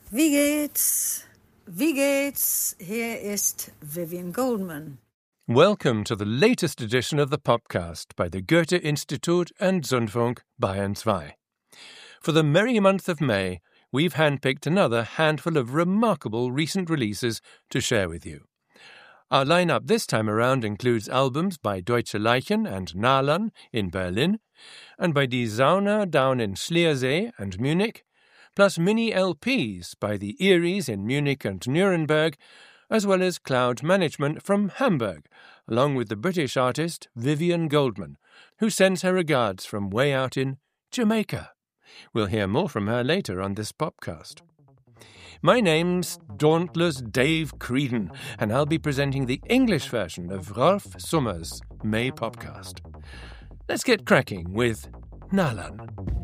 Wie geht's? Wie geht's? Hier ist Vivian Goldman. Welcome to the latest edition of the Popcast by the Goethe-Institut and Zündfunk Bayern 2. For the merry month of May, we've handpicked another handful of remarkable recent releases to share with you. Our lineup this time around includes albums by Deutsche Leichen and Nahlan in Berlin, and by Die Sauna down in Schliersee and Munich, plus mini LPs by the Eries in Munich and Nuremberg, as well as Cloud Management from Hamburg, along with the British artist Vivian Goldman, who sends her regards from way out in Jamaica. We'll hear more from her later on this podcast. My name's Dauntless Dave Creedon, and I'll be presenting the English version of Rolf Summer's May Popcast. Let's get cracking with Nahlan.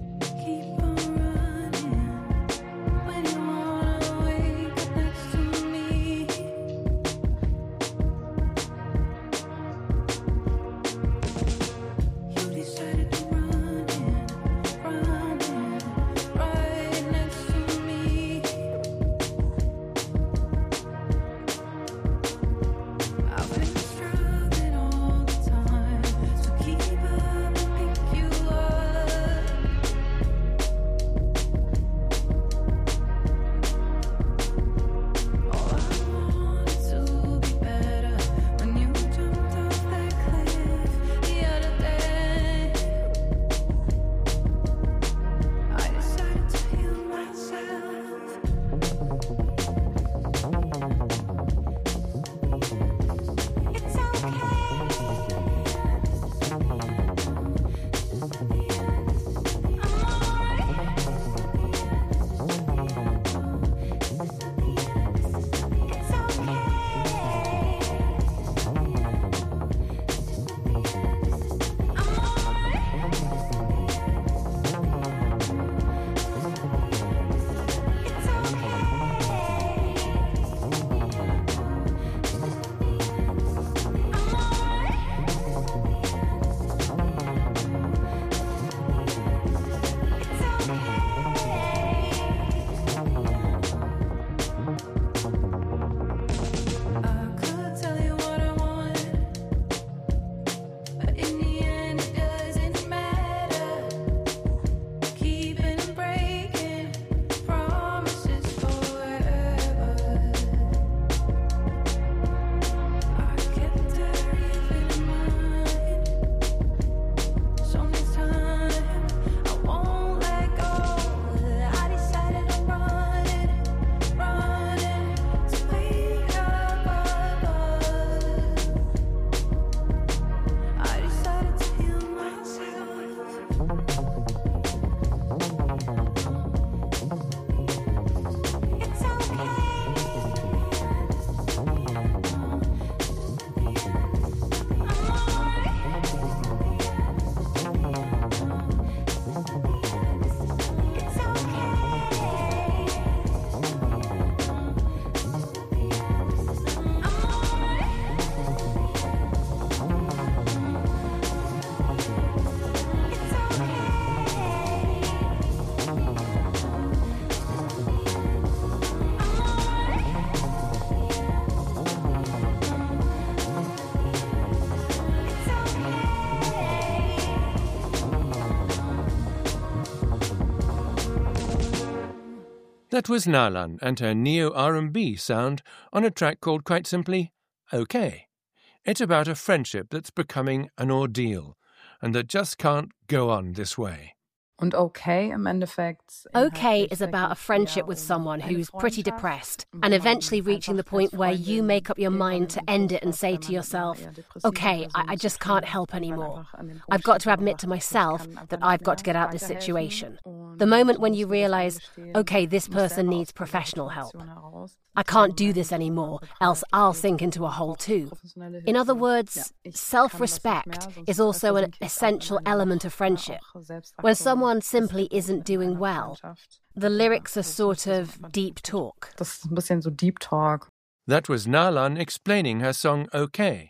That was Nahlan and her neo-R&B sound on a track called quite simply OK. It's about a friendship that's becoming an ordeal and that just can't go on this way. Und okay im Endeffekt. Okay is about a friendship with someone who's pretty depressed and eventually reaching the point where you make up your mind to end it and say to yourself, okay, I just can't help anymore. I've got to admit to myself that I've got to get out of this situation. The moment when you realize, okay, this person needs professional help. I can't do this anymore, else I'll sink into a hole too. In other words, self-respect is also an essential element of friendship. When someone simply isn't doing well, the lyrics are sort of deep talk. Das ist ein bisschen so Deep Talk. That was Nahlan explaining her song OK.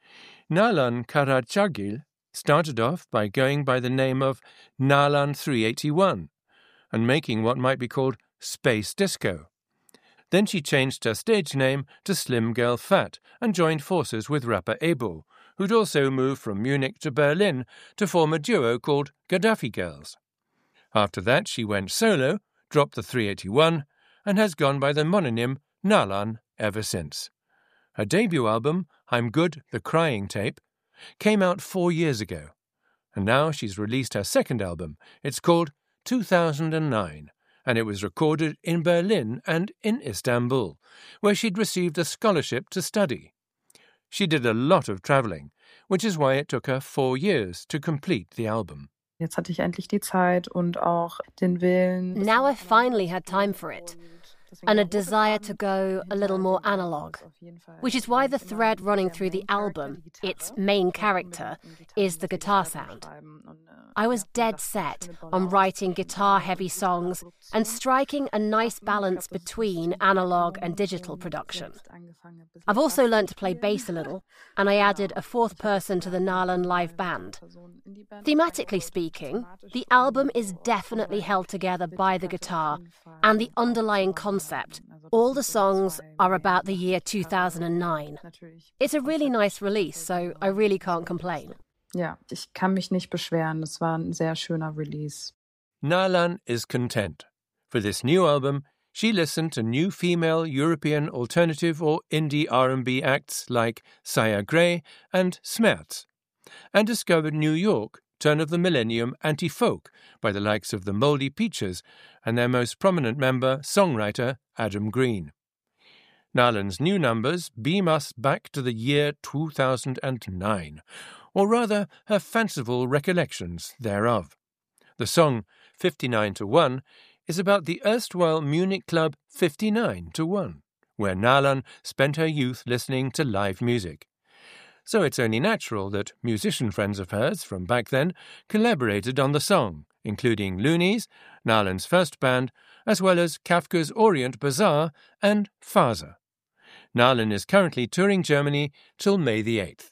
Nahlan Karachagil started off by going by the name of Nahlan 381 and making what might be called space disco. Then she changed her stage name to Slim Girl Fat and joined forces with rapper Abel, who'd also moved from Munich to Berlin to form a duo called Gaddafi Girls. After that, she went solo, dropped the 381, and has gone by the mononym Nalan ever since. Her debut album, I'm Good, The Crying Tape, came out 4 years ago, and now she's released her second album. It's called 2009, and it was recorded in Berlin and in Istanbul, where she'd received a scholarship to study. She did a lot of travelling, which is why it took her 4 years to complete the album. Jetzt hatte ich endlich die Zeit und auch den Willen. Now I finally had time for it, and a desire to go a little more analog, which is why the thread running through the album, its main character, is the guitar sound. I was dead set on writing guitar-heavy songs and striking a nice balance between analog and digital production. I've also learnt to play bass a little, and I added a fourth person to the Nalan live band. Thematically speaking, the album is definitely held together by the guitar and the underlying concept. All the songs are about the year 2009. It's a really nice release, so I really can't complain. Ja, ich kann mich nicht beschweren. Es war ein sehr schöner Release. Nalan is content. For this new album, she listened to new female European alternative or indie R&B acts like Saya Gray and Smerz, and discovered New York, turn-of-the-millennium anti-folk by the likes of the Moldy Peaches and their most prominent member, songwriter Adam Green. Nalan's new numbers beam us back to the year 2009, or rather her fanciful recollections thereof. The song 59 to 1 is about the erstwhile Munich club 59 to 1, where Nalan spent her youth listening to live music. So it's only natural that musician friends of hers from back then collaborated on the song, including Loonies, Nalan's first band, as well as Kafka's Orient Bazaar and Faser. Nalan is currently touring Germany till May the 8th.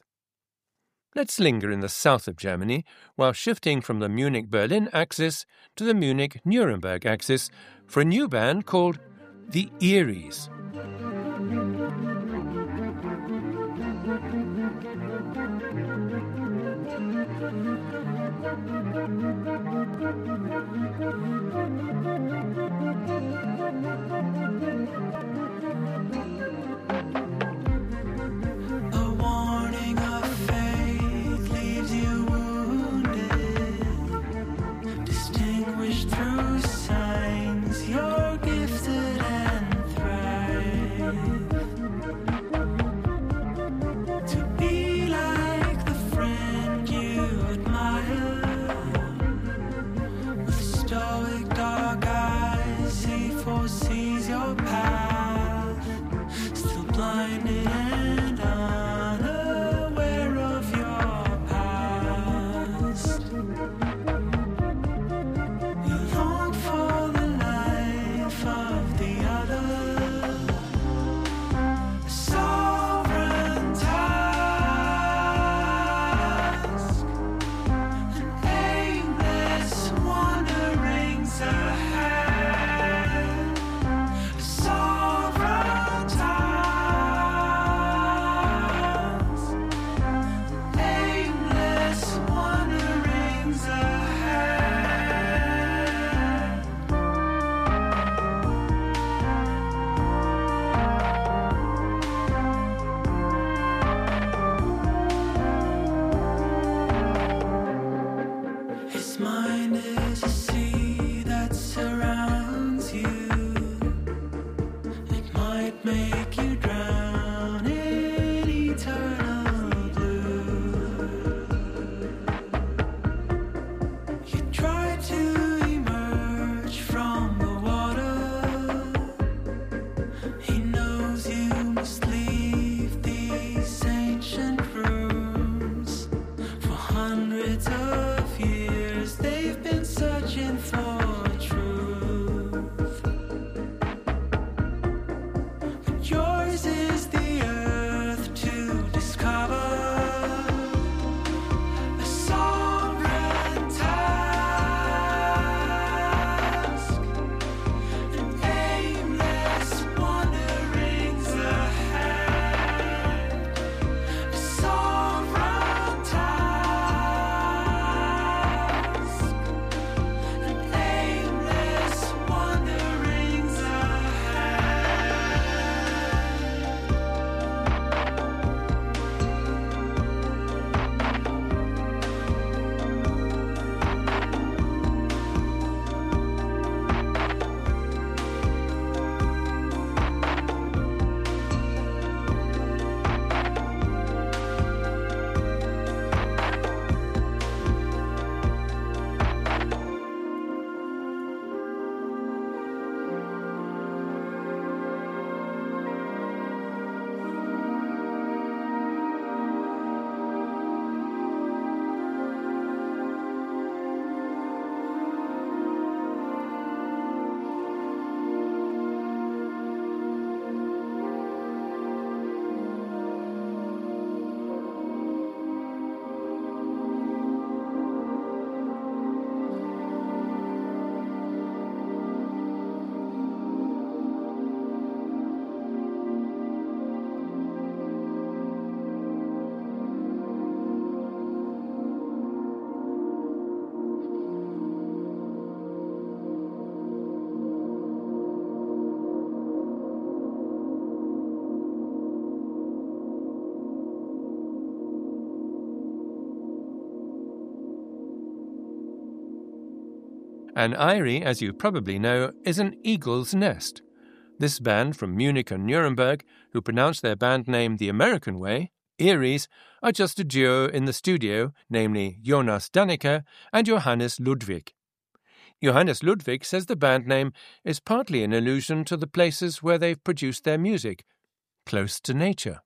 Let's linger in the south of Germany while shifting from the Munich-Berlin axis to the Munich-Nuremberg axis for a new band called The Eries. An eyrie, as you probably know, is an eagle's nest. This band from Munich and Nuremberg, who pronounce their band name the American way, Eries, are just a duo in the studio, namely Jonas Dannecker and Johannes Ludwig. Johannes Ludwig says the band name is partly an allusion to the places where they've produced their music, close to nature.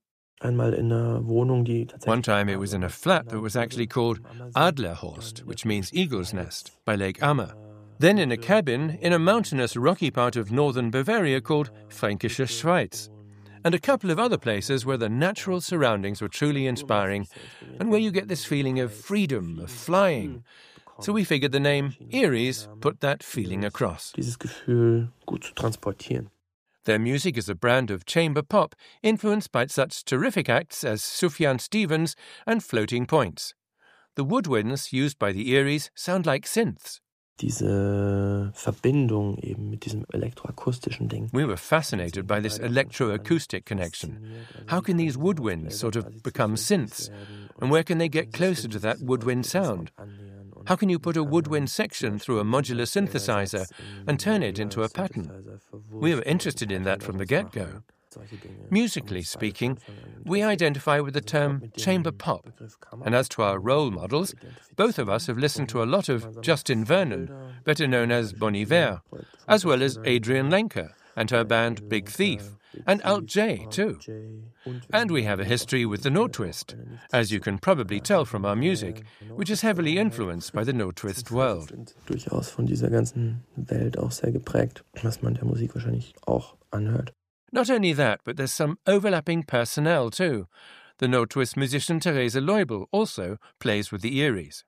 One time it was in a flat that was actually called Adlerhorst, which means Eagle's Nest, by Lake Ammer. Then in a cabin in a mountainous rocky part of northern Bavaria called Fränkische Schweiz, and a couple of other places where the natural surroundings were truly inspiring and where you get this feeling of freedom, of flying. So we figured the name Eries put that feeling across. Their music is a brand of chamber pop influenced by such terrific acts as Sufjan Stevens and Floating Points. The woodwinds used by the Eries sound like synths. We were fascinated by this electroacoustic connection. How can these woodwinds sort of become synths? And where can they get closer to that woodwind sound? How can you put a woodwind section through a modular synthesizer and turn it into a pattern? We were interested in that from the get-go. Musically speaking, we identify with the term chamber pop. And as to our role models, both of us have listened to a lot of Justin Vernon, better known as Bon Iver, as well as Adrienne Lenker and her band Big Thief, and Alt J too. And we have a history with the Nordtwist, as you can probably tell from our music, which is heavily influenced by the Nordtwist world. Durchaus von dieser ganzen Welt auch sehr geprägt, was man der Musik wahrscheinlich auch anhört. Not only that, but there's some overlapping personnel too. The Nordtwist musician Therese Leubel also plays with the Eries.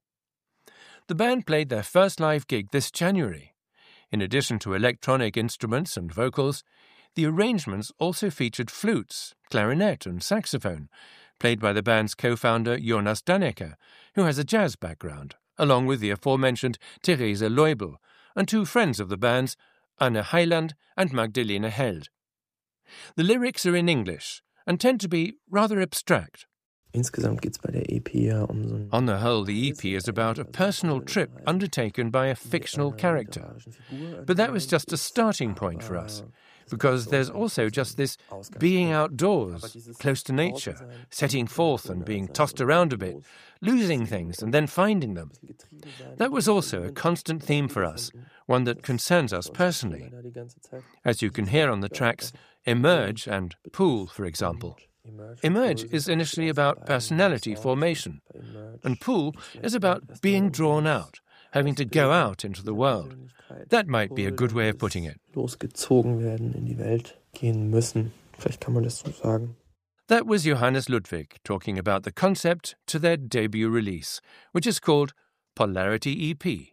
The band played their first live gig this January. In addition to electronic instruments and vocals, the arrangements also featured flutes, clarinet and saxophone, played by the band's co-founder Jonas Dannecker, who has a jazz background, along with the aforementioned Therese Leubel, and two friends of the band's, Anne Heiland and Magdalena Held. The lyrics are in English and tend to be rather abstract. Insgesamt geht's bei der EP ja so ein On the whole, the EP is about a personal trip undertaken by a fictional character. But that was just a starting point for us, because there's also just this being outdoors, close to nature, setting forth and being tossed around a bit, losing things and then finding them. That was also a constant theme for us, one that concerns us personally. As you can hear on the tracks Emerge and Pool, for example. Emerge is initially about personality formation, and Pool is about being drawn out, having to go out into the world. That might be a good way of putting it. Losgezogen werden, in die Welt gehen müssen. Vielleicht kann man das so sagen. That was Johannes Ludwig talking about the concept to their debut release, which is called Polarity EP.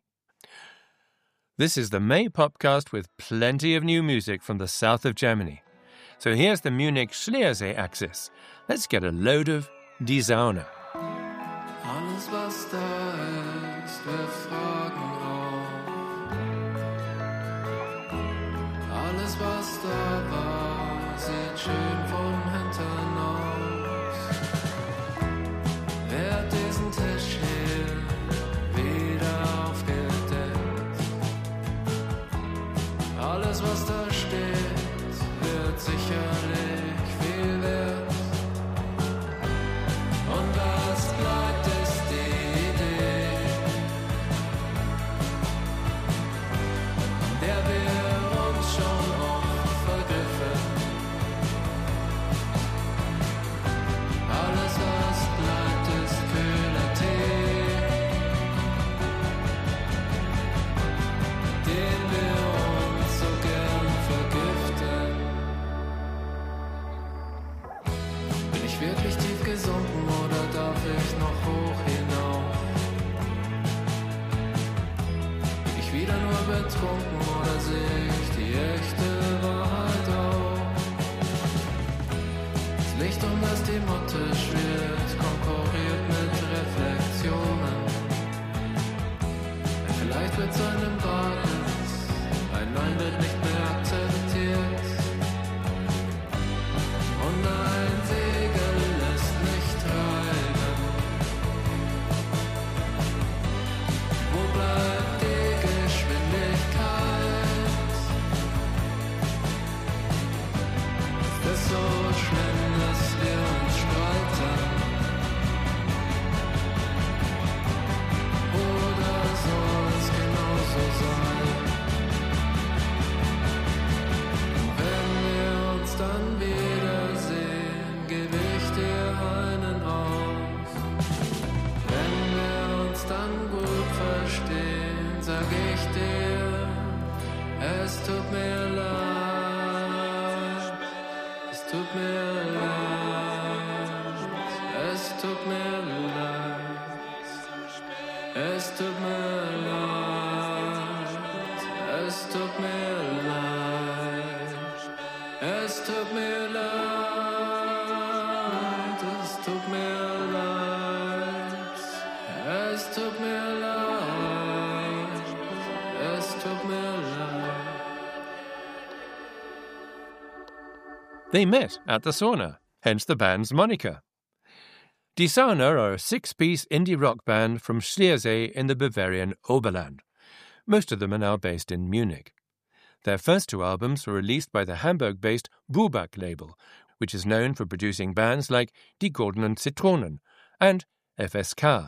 This is the May Popcast with plenty of new music from the south of Germany. So here's the Munich Schliersee axis. Let's get a load of Die Sauna. Alles, was da ist, wir fragen auf. Alles, was da war, sieht schön von hinten aus. Wer hat diesen Tisch hier wieder aufgedeckt? Alles, was da steht, wird sicherlich viel wert. Und was bleibt, ist die Idee, der wir uns schon oft vergriffen. Alles, was bleibt, ist kühler Tee, den wir uns so gern vergiften. Bin ich wirklich tief gesunken oder darf ich noch hoch hinauf? Bin ich wieder nur betrunken oder sehe ich die echte Wahrheit auch? Das Licht, um das die Motte schwirrt, konkurriert mit Reflexionen. Vielleicht wird seinem Badens ein Nein wird nicht mehr akzeptiert. Und ein Segel ist tut mir leid, es tut mir leid, es tut mir leid, es tut mir leid, es tut mir leid, es tut mir leid, es tut mir leid, es tut mir leid. They met at the sauna, hence the band's moniker. Die Sauna are a 6-piece indie rock band from Schliersee in the Bavarian Oberland. Most of them are now based in Munich. Their first 2 albums were released by the Hamburg-based Bubak label, which is known for producing bands like Die Goldenen Zitronen and FSK.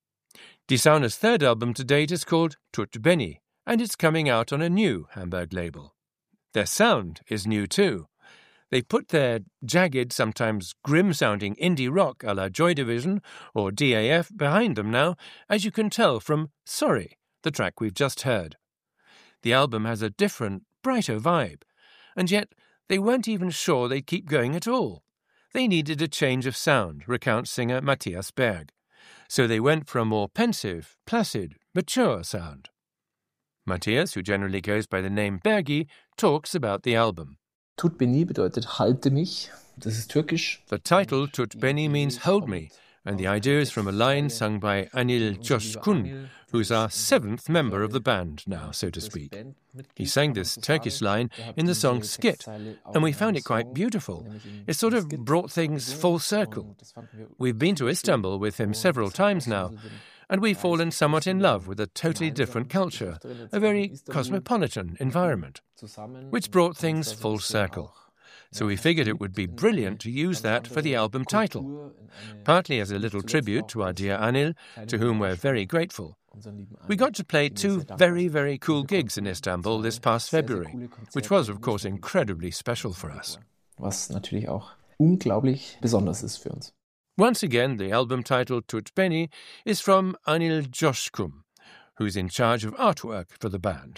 Die Sauna's 3rd album to date is called Tut Benny, and it's coming out on a new Hamburg label. Their sound is new too. They put their jagged, sometimes grim-sounding indie rock a la Joy Division or DAF behind them now, as you can tell from Sorry, the track we've just heard. The album has a different, brighter vibe, and yet they weren't even sure they'd keep going at all. They needed a change of sound, recounts singer Matthias Berg. So they went for a more pensive, placid, mature sound. Matthias, who generally goes by the name Bergi, talks about the album. Tut Beni bedeutet halte mich. Das ist türkisch. The title Tut Beni means hold me, and the idea is from a line sung by Anil Coşkun, who's our 7th member of the band now, so to speak. He sang this Turkish line in the song Skit, and we found it quite beautiful. It sort of brought things full circle. We've been to Istanbul with him several times now, and we've fallen somewhat in love with a totally different culture, a very cosmopolitan environment, which brought things full circle. So we figured it would be brilliant to use that for the album title, partly as a little tribute to our dear Anil, to whom we're very grateful. We got to play 2 very, very cool gigs in Istanbul this past February, which was, of course, incredibly special for us. Was natürlich auch unglaublich besonders ist für uns. Once again, the album title Tut Beni is from Anil Coşkun, who's in charge of artwork for the band.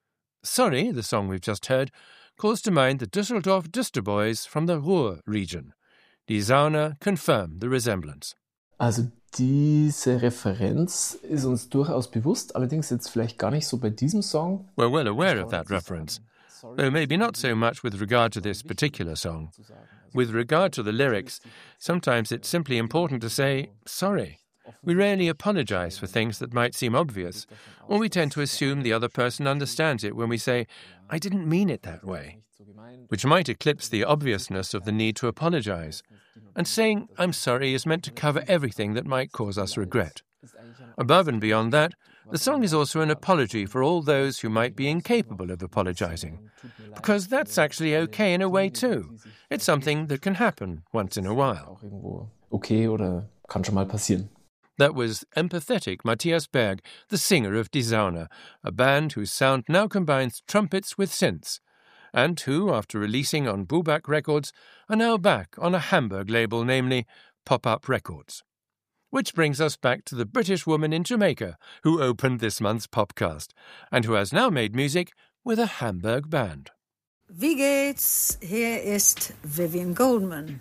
Sorry, the song we've just heard, calls to mind the Düsseldorf Düsterboys from the Ruhr region. Die Sauna confirm the resemblance. Also diese Referenz ist uns durchaus bewusst, allerdings jetzt vielleicht gar nicht so bei diesem Song. We're well aware of that reference, though maybe not so much with regard to this particular song. With regard to the lyrics, sometimes it's simply important to say, sorry. We rarely apologize for things that might seem obvious, or we tend to assume the other person understands it when we say, I didn't mean it that way, which might eclipse the obviousness of the need to apologize. And saying, I'm sorry, is meant to cover everything that might cause us regret. Above and beyond that, the song is also an apology for all those who might be incapable of apologizing, because that's actually okay in a way too. It's something that can happen once in a while. Okay, oder kann schon mal passieren. That was empathetic Matthias Berg, the singer of Die Sauna, a band whose sound now combines trumpets with synths, and who, after releasing on Bubak Records, are now back on a Hamburg label, namely Pop-Up Records. Which brings us back to the British woman in Jamaica who opened this month's Popcast, and who has now made music with a Hamburg band. Wie geht's? Hier ist Vivian Goldman.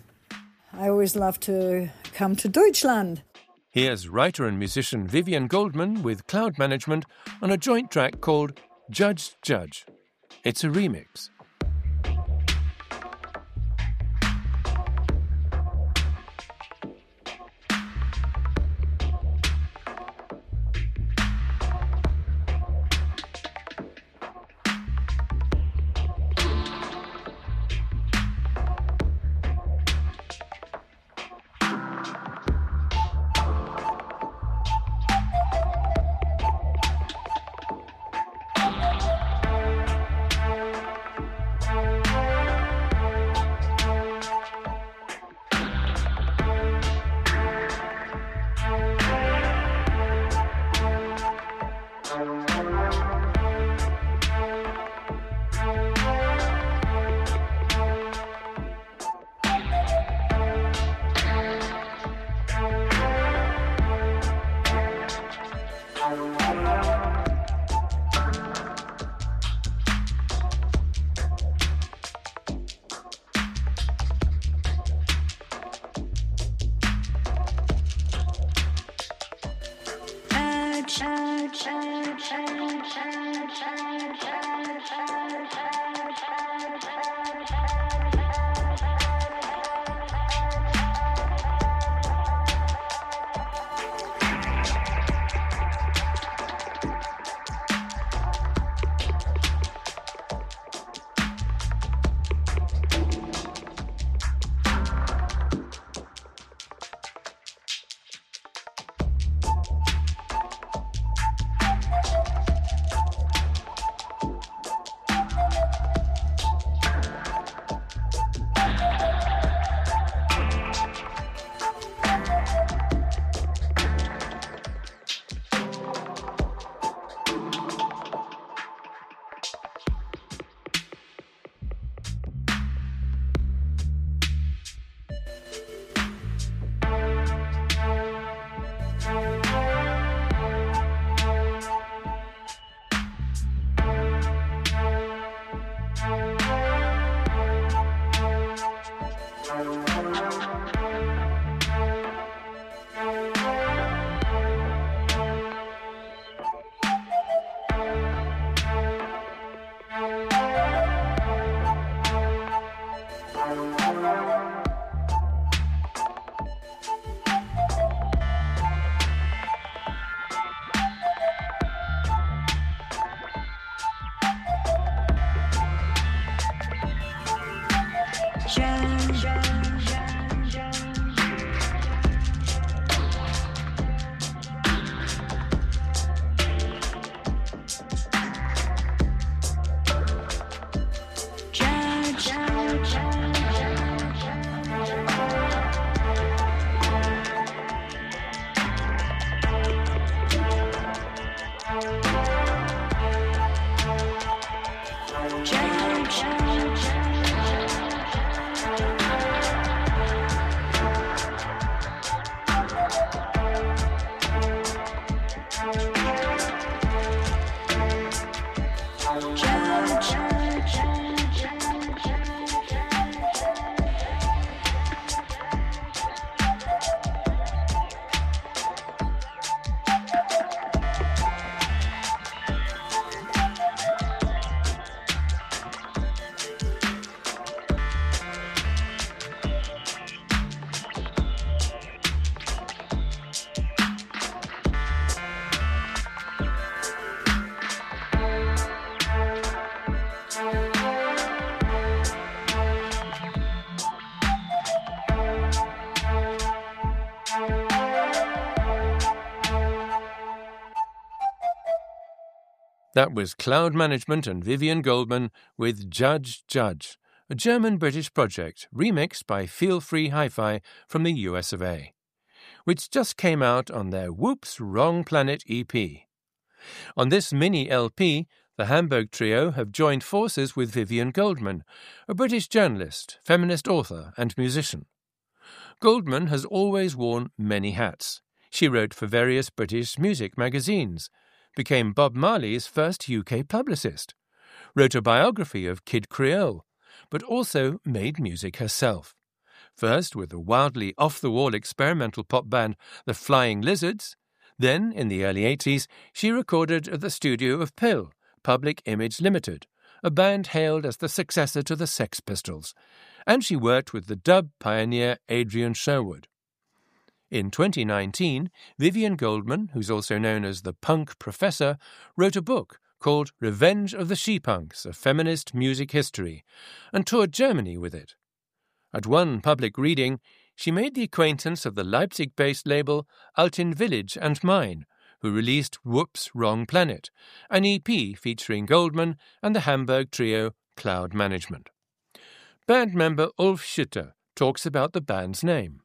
I always love to come to Deutschland. Here's writer and musician Vivian Goldman with Cloud Management on a joint track called Judge Judge. It's a remix. That was Cloud Management and Vivian Goldman with Judge, Judge, a German-British project remixed by Feel Free Hi-Fi from the US of A, which just came out on their Whoops, Wrong Planet EP. On this mini LP, the Hamburg trio have joined forces with Vivian Goldman, a British journalist, feminist author and musician. Goldman has always worn many hats. She wrote for various British music magazines, became Bob Marley's first UK publicist, wrote a biography of Kid Creole, but also made music herself. First with the wildly off-the-wall experimental pop band The Flying Lizards, then, in the early 80s, she recorded at the studio of PiL, Public Image Limited, a band hailed as the successor to the Sex Pistols, and she worked with the dub pioneer Adrian Sherwood. In 2019, Vivian Goldman, who's also known as the Punk Professor, wrote a book called Revenge of the She-Punks, A Feminist Music History, and toured Germany with it. At one public reading, she made the acquaintance of the Leipzig-based label Altin Village and Mine, who released Whoops, Wrong Planet, an EP featuring Goldman and the Hamburg trio Cloud Management. Band member Ulf Schütter talks about the band's name.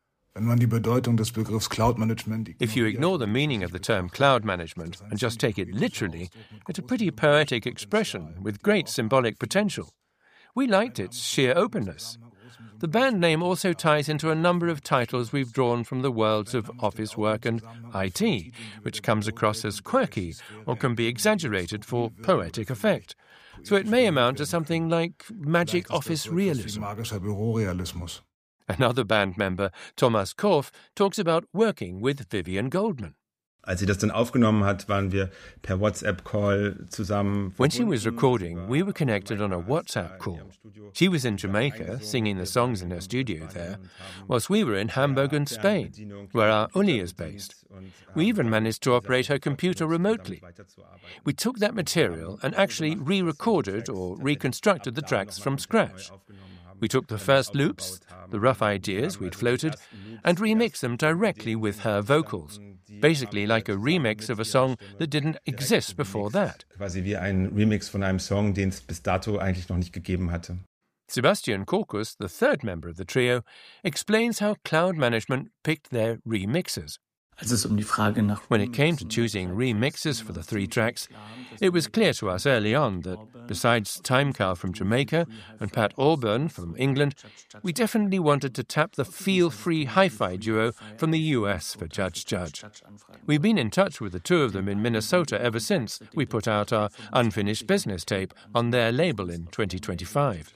If you ignore the meaning of the term cloud management and just take it literally, it's a pretty poetic expression with great symbolic potential. We liked its sheer openness. The band name also ties into a number of titles we've drawn from the worlds of office work and IT, which comes across as quirky or can be exaggerated for poetic effect. So it may amount to something like magic office realism. Another band member, Thomas Korff, talks about working with Vivian Goldman. Als sie das dann aufgenommen hat, waren wir per WhatsApp-Call zusammen. When she was recording, we were connected on a WhatsApp call. She was in Jamaica, singing the songs in her studio there, whilst we were in Hamburg and Spain, where our Uli is based. We even managed to operate her computer remotely. We took that material and actually re-recorded or reconstructed the tracks from scratch. We took the first loops, the rough ideas we'd floated, and remixed them directly with her vocals, basically like a remix of a song that didn't exist before that. Quasi wie ein Remix von einem Song, den es bis dato eigentlich noch nicht gegeben hatte. Sebastian Korkus, the third member of the trio, explains how Cloud Management picked their remixers. When it came to choosing remixes for the three tracks, it was clear to us early on that, besides Time Cow from Jamaica and Pat Alburn from England, we definitely wanted to tap the Feel Free Hi-Fi duo from the US for Judge Judge. We've been in touch with the two of them in Minnesota ever since we put out our Unfinished Business tape on their label in 2025.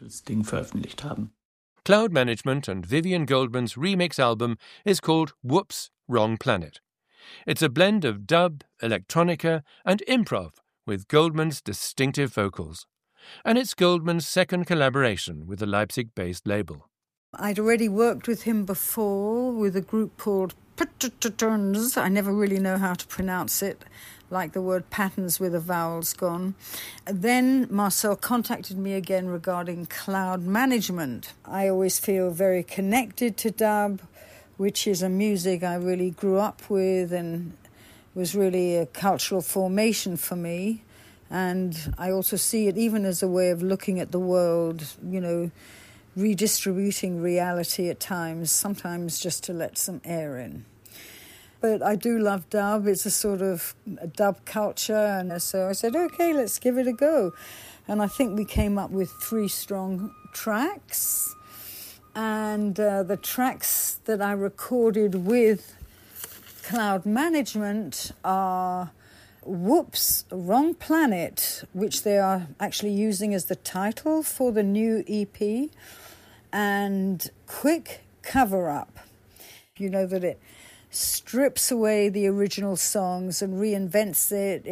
Cloud Management and Vivian Goldman's remix album is called Whoops, Wrong Planet. It's a blend of dub, electronica, and improv with Goldman's distinctive vocals. And it's Goldman's second collaboration with the Leipzig-based label. I'd already worked with him before with a group called Pitterturns. I never really know how to pronounce it. like the word patterns with the vowels gone. Then Marcel contacted me again regarding cloud management. I always feel very connected to dub, which is a music I really grew up with and was really a cultural formation for me. And I also see it even as a way of looking at the world, you know, redistributing reality at times, sometimes just to let some air in. But I do love dub. It's a sort of a dub culture. And so I said, okay, let's give it a go. And I think we came up with 3 strong tracks. And the tracks that I recorded with Cloud Management are Whoops, Wrong Planet, which they are actually using as the title for the new EP, and Quick Cover Up. You know that it strips away the original songs and reinvents it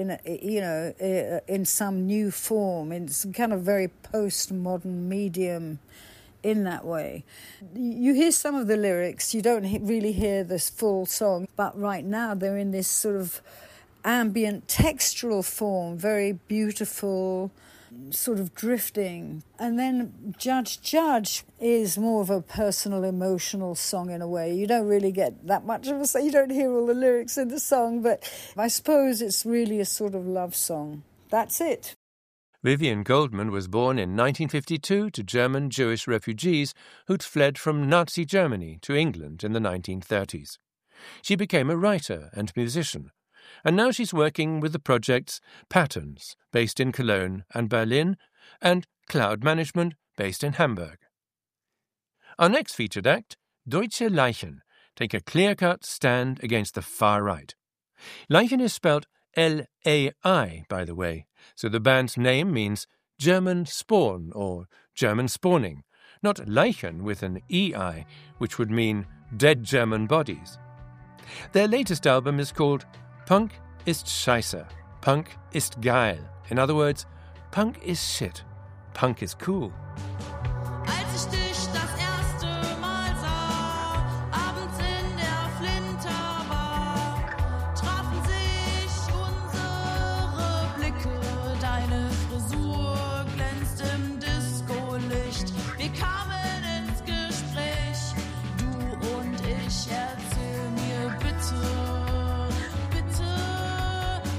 in some new form. It's kind of very postmodern medium in that way. You hear some of the lyrics, you don't really hear this full song, but right now they're in this sort of ambient textural form, very beautiful, sort of drifting. And then Judge is more of a personal, emotional song in a way. You don't really get that much of a song. You don't hear all the lyrics in the song, but I suppose it's really a sort of love song. That's it. Vivian Goldman was born in 1952 to German Jewish refugees who'd fled from Nazi Germany to England in the 1930s. She became a writer and musician, and now she's working with the projects Patterns, based in Cologne and Berlin, and Cloud Management, based in Hamburg. Our next featured act, Deutsche Leichen, take a clear-cut stand against the far right. Leichen is spelled L-A-I, by the way, so the band's name means German spawn or German spawning, not Leichen with an E-I, which would mean dead German bodies. Their latest album is called Punk ist scheiße, Punk ist geil. In other words, Punk is shit, Punk is cool. Als ich dich das erste Mal sah, abends in der Flinterbar, trafen sich unsere Blicke, deine Frisur glänzt im Disco-Licht. Wir kamen ins Gespräch, du und ich, erzähl mir bitte.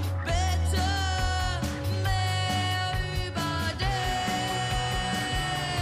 Mehr über dich.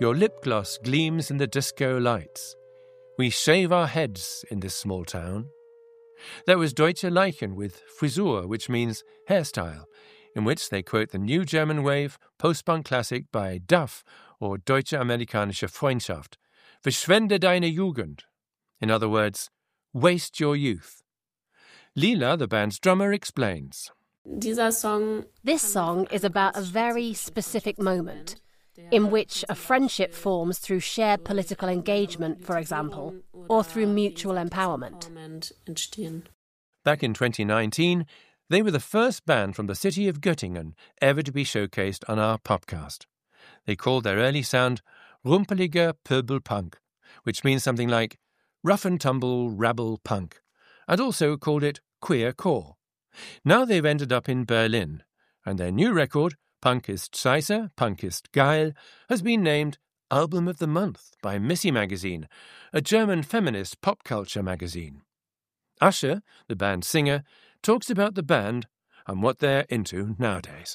Your lip gloss gleams in the disco lights. We shave our heads in this small town. There was Deutsche Leichen with Frisur, which means hairstyle, in which they quote the new German wave post-punk classic by Duff or Deutsche Amerikanische Freundschaft, Verschwende deine Jugend. In other words, waste your youth. Lila, the band's drummer, explains. This song is about a very specific moment in which a friendship forms through shared political engagement, for example, or through mutual empowerment. Back in 2019, they were the first band from the city of Göttingen ever to be showcased on our podcast. They called their early sound Rumpeliger Pöbelpunk, which means something like rough and tumble rabble punk, and also called it queer core. Now they've ended up in Berlin, and their new record, Punk ist Scheiße, Punk ist geil, has been named Album of the Month by Missy Magazine, a German feminist pop culture magazine. Asche, the band's singer, talks about the band and what they're into nowadays.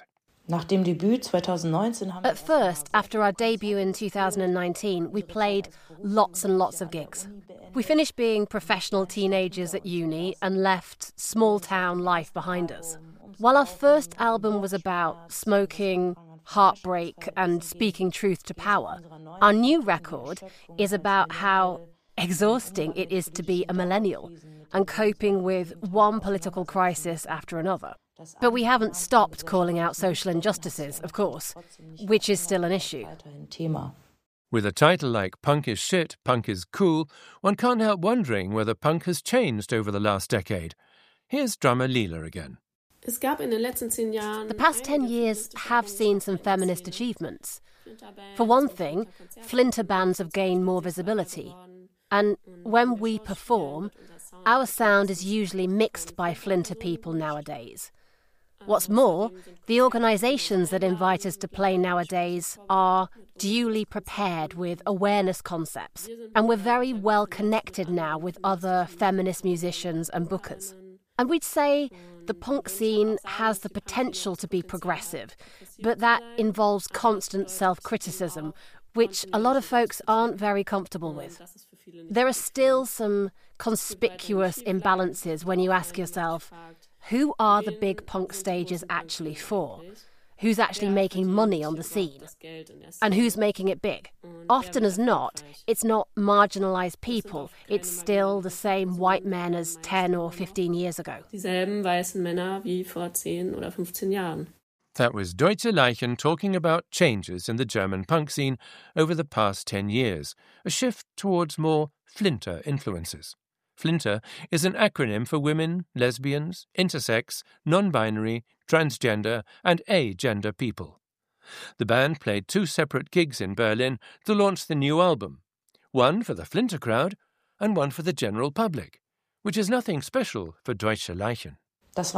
At first, after our debut in 2019, we played lots and lots of gigs. We finished being professional teenagers at uni and left small-town life behind us. While our first album was about smoking, heartbreak and speaking truth to power, our new record is about how exhausting it is to be a millennial and coping with one political crisis after another. But we haven't stopped calling out social injustices, of course, which is still an issue. With a title like Punk is Shit, Punk is Cool, one can't help wondering whether punk has changed over the last decade. Here's drummer Lila again. The past 10 years have seen some feminist achievements. For one thing, flinter bands have gained more visibility. And when we perform, our sound is usually mixed by flinter people nowadays. What's more, the organisations that invite us to play nowadays are duly prepared with awareness concepts, and we're very well connected now with other feminist musicians and bookers. And we'd say the punk scene has the potential to be progressive, but that involves constant self-criticism, which a lot of folks aren't very comfortable with. There are still some conspicuous imbalances when you ask yourself, who are the big punk stages actually for? Who's actually making money on the scene? And who's making it big? Often as not, it's not marginalised people. It's still the same white men as 10 or 15 years ago. That was Deutsche Leichen talking about changes in the German punk scene over the past 10 years, a shift towards more flinter influences. Flinter is an acronym for women, lesbians, intersex, non-binary, transgender and agender people. The band played 2 separate gigs in Berlin to launch the new album, one for the flinter crowd and one for the general public, which is nothing special for Deutsche Leichen. That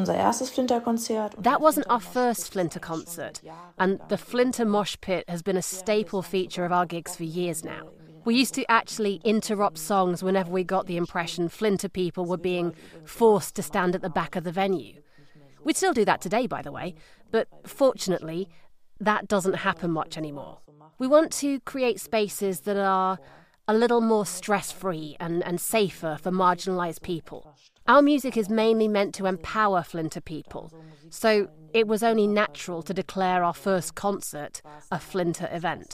wasn't our first Flinter concert, and the Flinter mosh pit has been a staple feature of our gigs for years now. We used to actually interrupt songs whenever we got the impression Flinter people were being forced to stand at the back of the venue. We'd still do that today, by the way, but fortunately, that doesn't happen much anymore. We want to create spaces that are a little more stress-free and safer for marginalised people. Our music is mainly meant to empower Flinter people, so it was only natural to declare our first concert a Flinter event.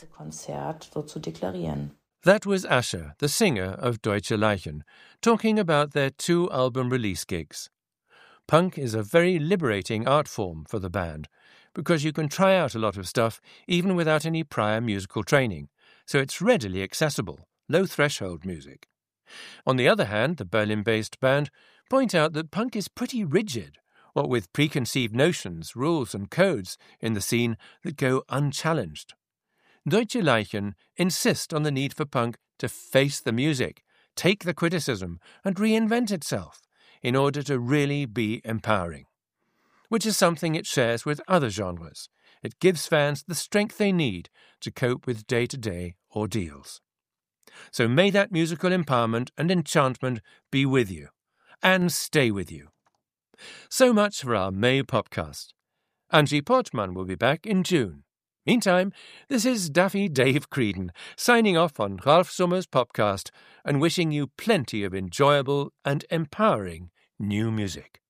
That was Asche, the singer of Deutsche Leichen, talking about their 2 album release gigs. Punk is a very liberating art form for the band, because you can try out a lot of stuff even without any prior musical training, so it's readily accessible, low-threshold music. On the other hand, the Berlin-based band point out that punk is pretty rigid, what with preconceived notions, rules and codes in the scene that go unchallenged. Deutsche Leichen insist on the need for punk to face the music, take the criticism and reinvent itself in order to really be empowering, which is something it shares with other genres. It gives fans the strength they need to cope with day-to-day ordeals. So may that musical empowerment and enchantment be with you, and stay with you. So much for our May podcast. Angie Portman will be back in June. Meantime, this is Daffy Dave Creedon, signing off on Ralph Summers' Popcast and wishing you plenty of enjoyable and empowering new music.